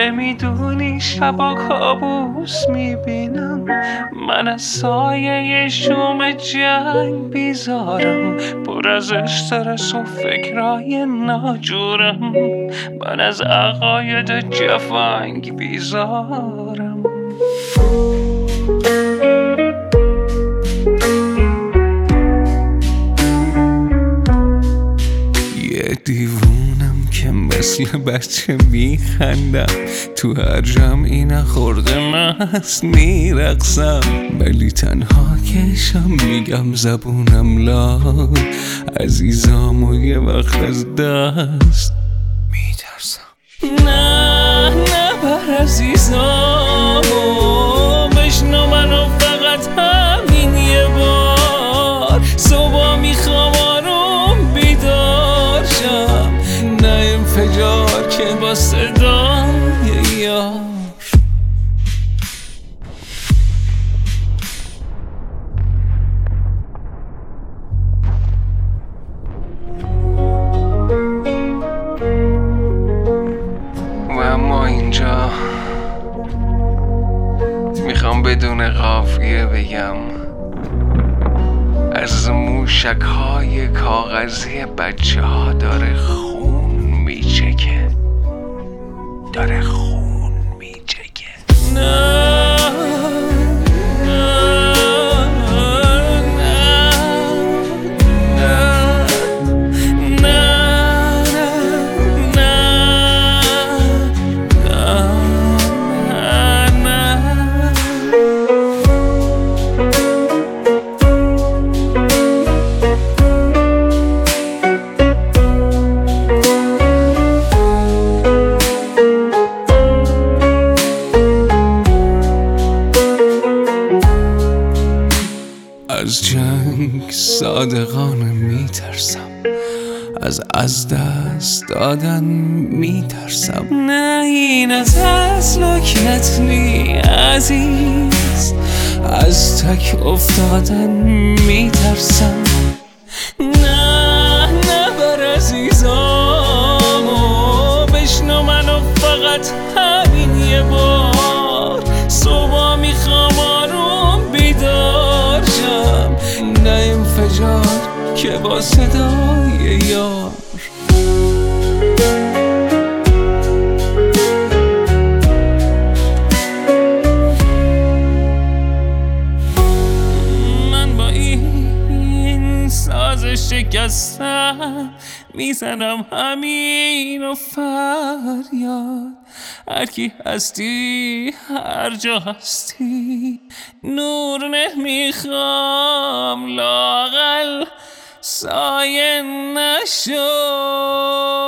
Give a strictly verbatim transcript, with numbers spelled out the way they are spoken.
نمیدونی شبا کابوس میبینم، من از سایه شوم جنگ بیزارم، پر از استرس و فکرای ناجورم، من از عقاید جفنگ بیزارم. یه دیوونم که مثل بچه میخندم، تو هر جمعی نخورده مست میرقصم، ولی تنها کشم میگم زبونم لال، عزیزام و یه وقت از دست میترسم. نه نه بر عزیزامو بشنو منو فقط همین یه بار، صبح میخوام آروم بیدار شم، نه انفجار که با صدای یار. و اما اینجا میخوام بدون قافیه بگم، از موشک های کاغذی بچه ها داره خون میچکه، داره خون میچکه. نه از جنگ صادقانه میترسم، از از دست دادن میترسم، نه این از اسلوکت نی عزیز، از تک افتادن میترسم. نه نه بر عزیزامو بشنو منو فقط همین یه بار، صبح میخوام آروم بیدار شم، نه انفجار که با صدای یار. من با این ساز شکستم میزنم همین و فریاد، هر کی هستی هر جا هستی نور نمیخوام، لااقل سایه نشو.